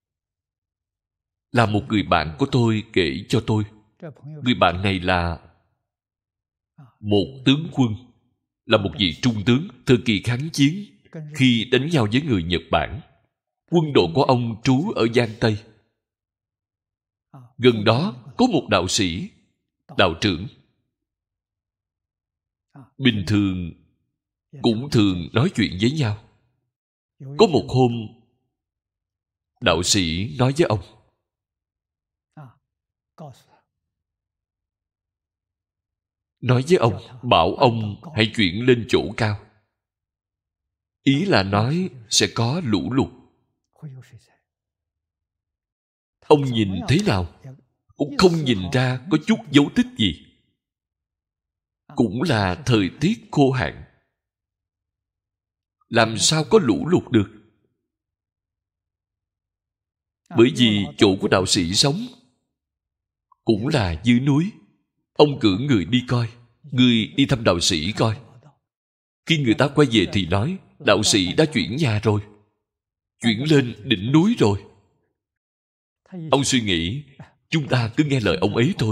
là một người bạn của tôi kể cho tôi. Người bạn này là một tướng quân, là một vị trung tướng thời kỳ kháng chiến, khi đánh nhau với người Nhật Bản. Quân đội của ông trú ở Giang Tây. Gần đó có một đạo sĩ, đạo trưởng. Bình thường cũng thường nói chuyện với nhau. Có một hôm, đạo sĩ nói với ông, nói với ông, bảo ông hãy chuyển lên chỗ cao. Ý là nói sẽ có lũ lụt. Ông nhìn thế nào cũng không nhìn ra có chút dấu tích gì. Cũng là thời tiết khô hạn, làm sao có lũ lụt được? Bởi vì chỗ của đạo sĩ sống cũng là dưới núi. Ông cử người đi coi, Ngươi đi thăm đạo sĩ coi. Khi người ta quay về thì nói đạo sĩ đã chuyển nhà rồi, chuyển lên đỉnh núi rồi. Ông suy nghĩ chúng ta cứ nghe lời ông ấy thôi,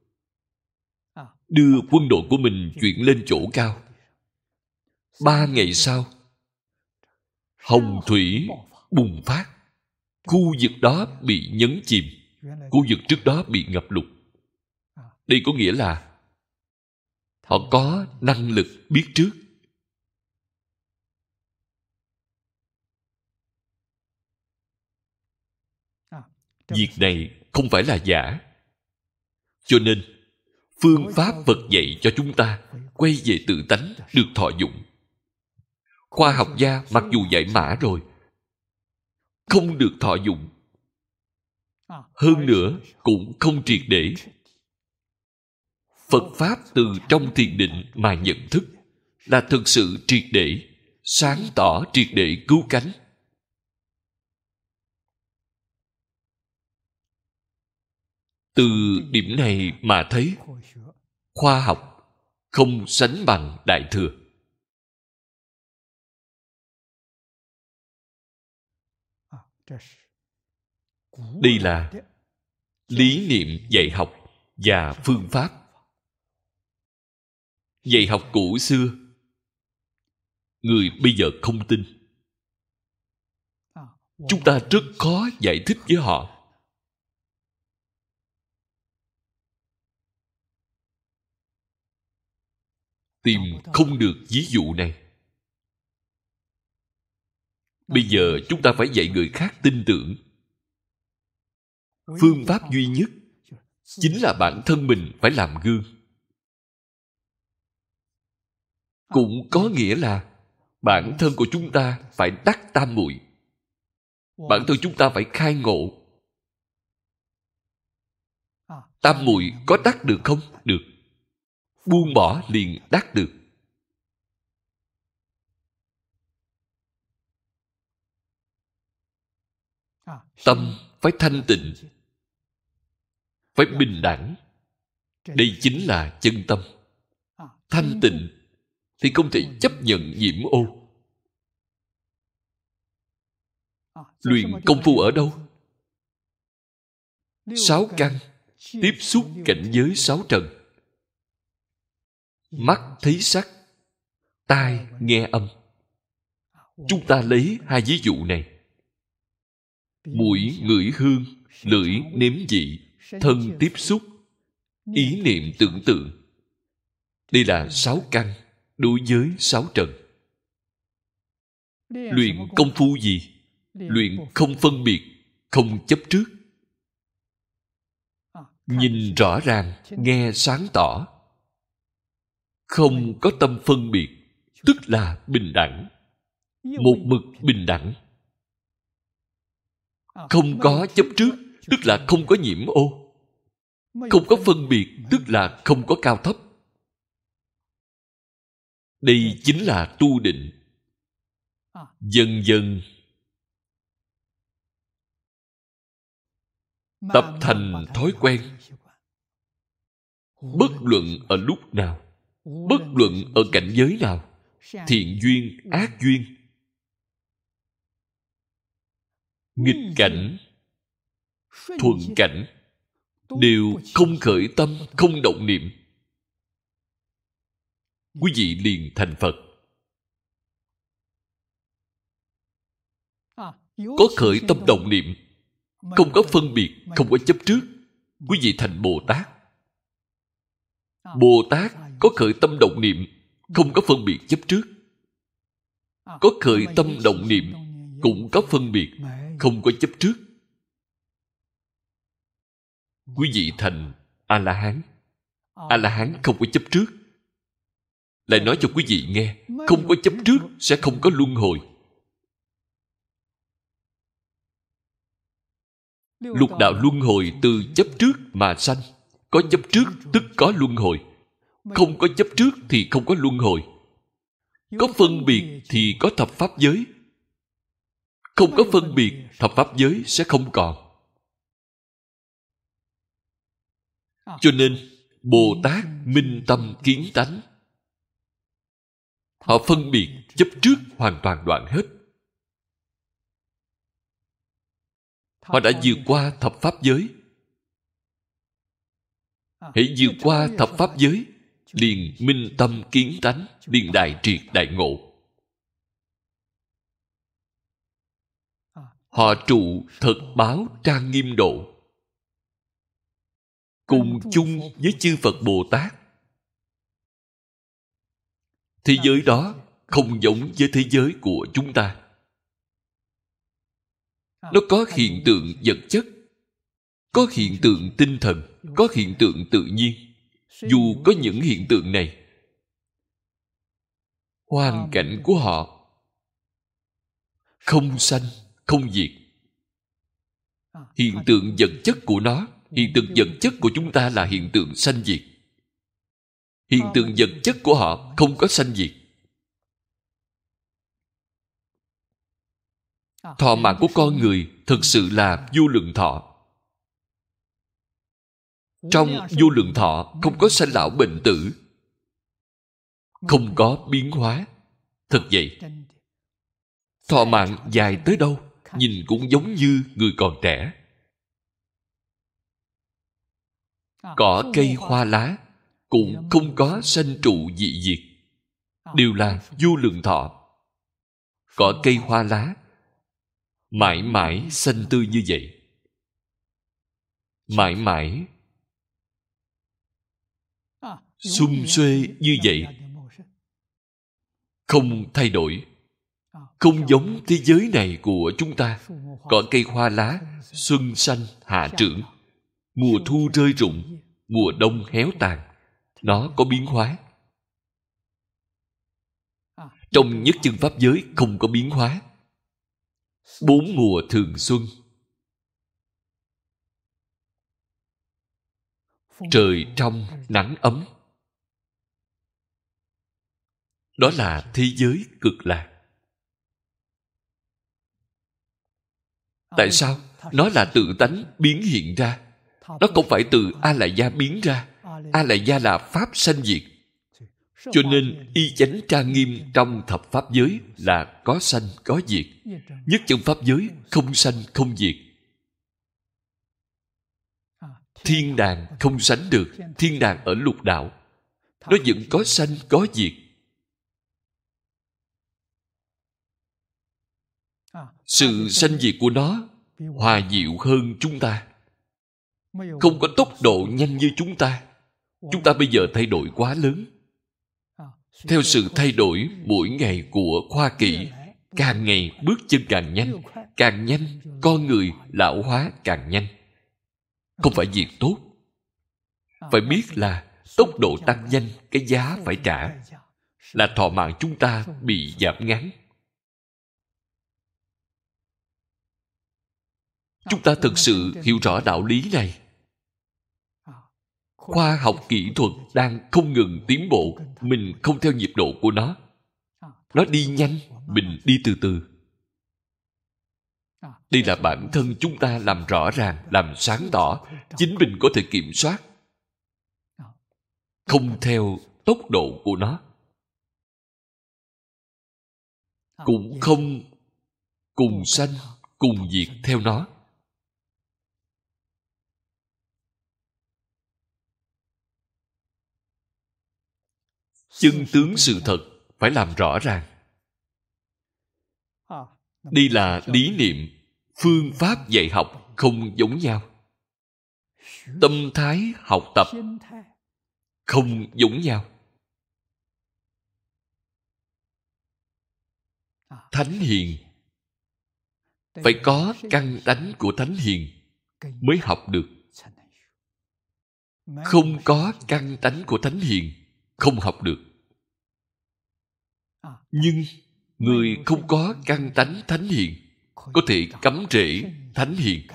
đưa quân đội của mình chuyển lên chỗ cao. Ba ngày sau, hồng thủy bùng phát, khu vực đó bị nhấn chìm, khu vực trước đó bị ngập lụt. Đây có nghĩa là họ có năng lực biết trước. Việc này không phải là giả. Cho nên phương pháp Phật dạy cho chúng ta quay về tự tánh được thọ dụng. Khoa học gia mặc dù dạy mã rồi, không được thọ dụng. Hơn nữa cũng không triệt để. Phật Pháp từ trong thiền định mà nhận thức là thực sự triệt để, sáng tỏ triệt để cứu cánh. Từ điểm này mà thấy khoa học không sánh bằng Đại Thừa. Đây là lý niệm dạy học và phương pháp. Dạy học cổ xưa, người bây giờ không tin. Chúng ta rất khó giải thích với họ. Tìm không được ví dụ này. Bây giờ chúng ta phải dạy người khác tin tưởng. Phương pháp duy nhất chính là bản thân mình phải làm gương. Cũng có nghĩa là bản thân của chúng ta phải đắc tam muội. Bản thân chúng ta phải khai ngộ. Tam muội có đắc được không? Được. Buông bỏ liền đắc được. Tâm phải thanh tịnh, phải bình đẳng. Đây chính là chân tâm. Thanh tịnh thì không thể chấp nhận nhiễm ô. Luyện công phu ở đâu? Sáu căn tiếp xúc cảnh giới sáu trần. Mắt thấy sắc, tai nghe âm. Chúng ta lấy hai ví dụ này. Mũi ngửi hương, lưỡi nếm vị, thân tiếp xúc, ý niệm tưởng tượng. Đây là sáu căn đối với sáu trần. Luyện công phu gì? Luyện không phân biệt, không chấp trước. Nhìn rõ ràng, nghe sáng tỏ, không có tâm phân biệt, tức là bình đẳng. Một mực bình đẳng. Không có chấp trước, tức là không có nhiễm ô. Không có phân biệt, tức là không có cao thấp. Đây chính là tu định. Dần dần tập thành thói quen. Bất luận ở lúc nào, bất luận ở cảnh giới nào, thiện duyên, ác duyên, nghịch cảnh, thuận cảnh, đều không khởi tâm, không động niệm. Quý vị liền thành Phật. Có khởi tâm động niệm, không có phân biệt, không có chấp trước, quý vị thành Bồ Tát. Bồ Tát có khởi tâm động niệm, không có phân biệt chấp trước. Có khởi tâm động niệm, cũng có phân biệt, không có chấp trước. Quý vị thành A-la-hán. A-la-hán không có chấp trước. Lại nói cho quý vị nghe, không có chấp trước sẽ không có luân hồi. Lục đạo luân hồi từ chấp trước mà sanh. Có chấp trước tức có luân hồi. Không có chấp trước thì không có luân hồi. Có phân biệt thì có thập pháp giới. Không có phân biệt, thập pháp giới sẽ không còn. Cho nên Bồ Tát minh tâm kiến tánh. Họ phân biệt chấp trước hoàn toàn đoạn hết. Họ đã vượt qua thập pháp giới. Hãy vượt qua thập pháp giới, liền minh tâm kiến tánh, liền đại triệt đại ngộ. Họ trụ thật báo trang nghiêm độ, cùng chung với chư Phật Bồ Tát. Thế giới đó không giống với thế giới của chúng ta. Nó có hiện tượng vật chất, có hiện tượng tinh thần, có hiện tượng tự nhiên. Dù có những hiện tượng này, hoàn cảnh của họ không sanh, không diệt. Hiện tượng vật chất của nó, hiện tượng vật chất của chúng ta là hiện tượng sanh diệt. Hiện tượng vật chất của họ không có sanh diệt. Thọ mạng của con người thực sự là vô lượng thọ. Trong vô lượng thọ không có sanh lão bệnh tử, không có biến hóa. Thật vậy, thọ mạng dài tới đâu, nhìn cũng giống như người còn trẻ. Cỏ cây hoa lá cũng không có sanh trụ dị diệt, đều là vô lượng thọ. Cỏ cây hoa lá mãi mãi xanh tươi như vậy, mãi mãi xum xuê như vậy, không thay đổi. Không giống thế giới này của chúng ta. Cỏ cây hoa lá xuân xanh hạ trưởng, mùa thu rơi rụng, mùa đông héo tàn. Nó có biến hóa. Trong nhất chân pháp giới không có biến hóa. Bốn mùa thường xuân, trời trong nắng ấm. Đó là thế giới cực lạc. Tại sao? Nó là tự tánh biến hiện ra. Nó không phải từ A-lại gia biến ra. A-lại gia là pháp sanh diệt. Cho nên y chánh trang nghiêm trong thập pháp giới là có sanh có diệt. Nhất chân pháp giới không sanh không diệt. Thiên đàng không sánh được. Thiên đàng ở lục đạo, nó vẫn có sanh có diệt. Sự sanh diệt của nó hòa diệu hơn chúng ta, không có tốc độ nhanh như chúng ta. Chúng ta bây giờ thay đổi quá lớn. Theo sự thay đổi mỗi ngày của khoa kỹ, càng ngày bước chân càng nhanh. Càng nhanh, con người lão hóa càng nhanh. Không phải việc tốt. Phải biết là tốc độ tăng nhanh, cái giá phải trả là thọ mạng chúng ta bị giảm ngắn. Chúng ta thực sự hiểu rõ đạo lý này. Khoa học kỹ thuật đang không ngừng tiến bộ. Mình không theo nhịp độ của nó. Nó đi nhanh, mình đi từ từ. Đây là bản thân chúng ta làm rõ ràng, làm sáng tỏ. Chính mình có thể kiểm soát, không theo tốc độ của nó, cũng không cùng sanh cùng diệt theo nó. Chân tướng sự thật phải làm rõ ràng. Đây là lý niệm, phương pháp dạy học không giống nhau. Tâm thái học tập không giống nhau. Thánh hiền phải có căn tánh của thánh hiền mới học được. Không có căn tánh của thánh hiền không học được. Nhưng người không có căn tánh thánh hiền có thể cắm rễ thánh hiền.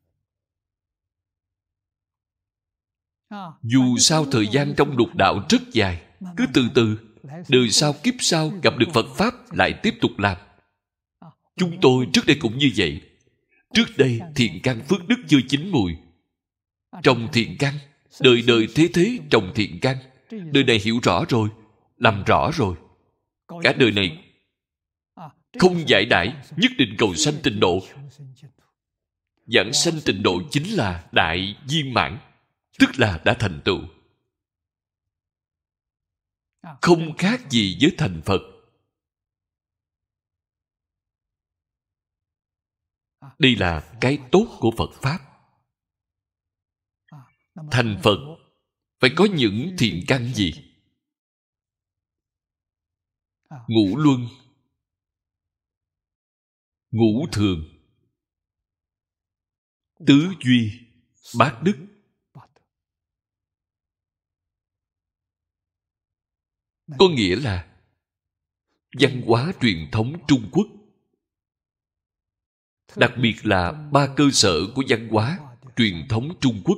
Dù sao thời gian trong lục đạo rất dài, cứ từ từ, đời sau kiếp sau gặp được Phật Pháp lại tiếp tục làm. Chúng tôi trước đây cũng như vậy. Trước đây thiện căn phước đức chưa chín mùi. Trồng thiện căn, Đời đời thế thế trồng thiện căn. Đời này hiểu rõ rồi, làm rõ rồi, cả đời này không giải đãi, nhất định cầu sanh tịnh độ. Giảng sanh tịnh độ chính là đại viên mãn, tức là đã thành tựu, không khác gì với thành Phật. Đây là cái tốt của Phật Pháp. Thành Phật phải có những thiện căn gì? Ngũ luân, ngũ thường, tứ duy, bát đức. Có nghĩa là văn hóa truyền thống Trung Quốc, đặc biệt là ba cơ sở của văn hóa truyền thống Trung Quốc: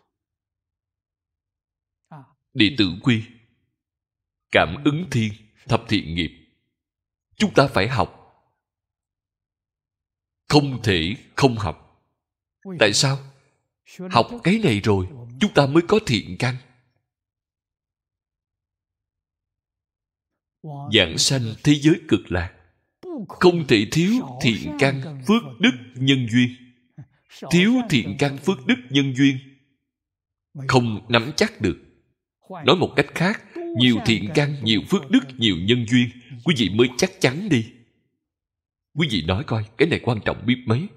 Đệ tử quy, cảm ứng thiên, thập thiện nghiệp. Chúng ta phải học, không thể không học. Tại sao? Học cái này rồi chúng ta mới có thiện căn. Giảng sanh thế giới cực lạc, không thể thiếu thiện căn phước đức nhân duyên. Thiếu thiện căn phước đức nhân duyên, không nắm chắc được. Nói một cách khác, nhiều thiện căn, nhiều phước đức, nhiều nhân duyên, quý vị mới chắc chắn đi. Quý vị nói coi, cái này quan trọng biết mấy.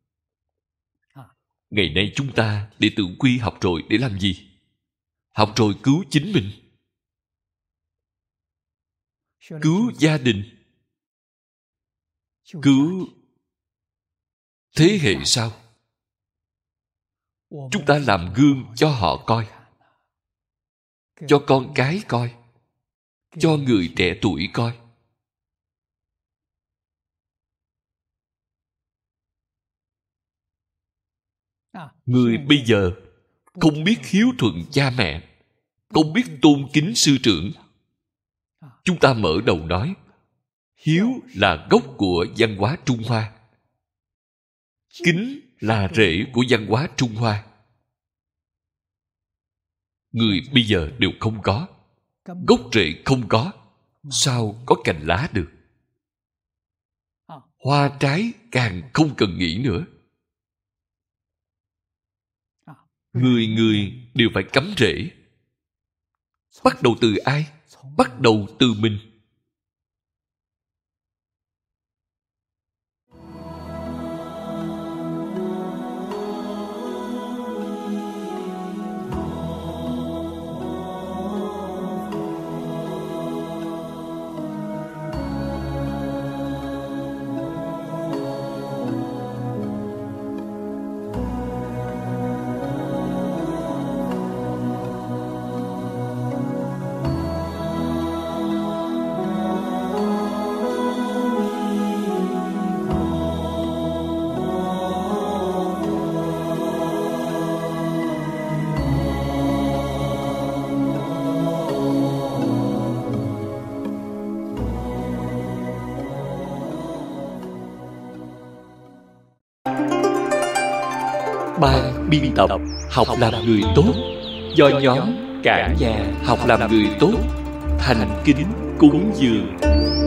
Ngày nay chúng ta đệ tử quy học rồi để làm gì? Học rồi cứu chính mình, cứu gia đình, cứu thế hệ sau. Chúng ta làm gương cho họ coi, cho con cái coi, cho người trẻ tuổi coi. Người bây giờ không biết hiếu thuận cha mẹ, không biết tôn kính sư trưởng. Chúng ta mở đầu nói, hiếu là gốc của văn hóa Trung Hoa, kính là rễ của văn hóa Trung Hoa. Người bây giờ đều không có, gốc rễ không có, sao có cành lá được? Hoa trái càng không cần nghĩ nữa. Người người đều phải cắm rễ. Bắt đầu từ ai? Bắt đầu từ mình. Ban biên tập Học làm người tốt do nhóm Cả Nhà Học làm người tốt thành kính cúng dường.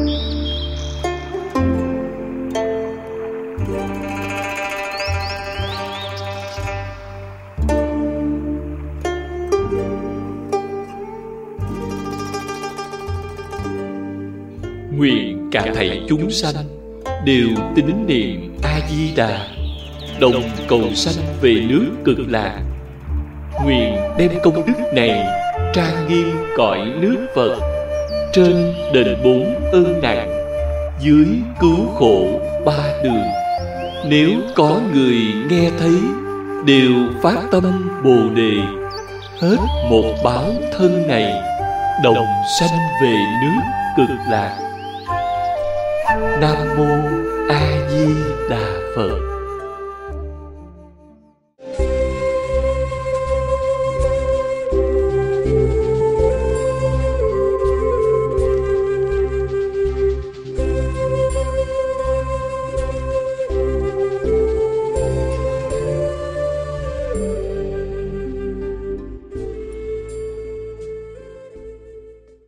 Nguyện cả thảy chúng sanh đều tín niệm A Di Đà, đồng cầu sanh về nước cực lạc. Nguyện đem công đức này trang nghiêm cõi nước Phật, trên đền bốn ơn nặng, dưới cứu khổ ba đường. Nếu có người nghe thấy, đều phát tâm Bồ Đề, hết một báo thân này, đồng sanh về nước cực lạc. Nam mô A Di Đà Phật.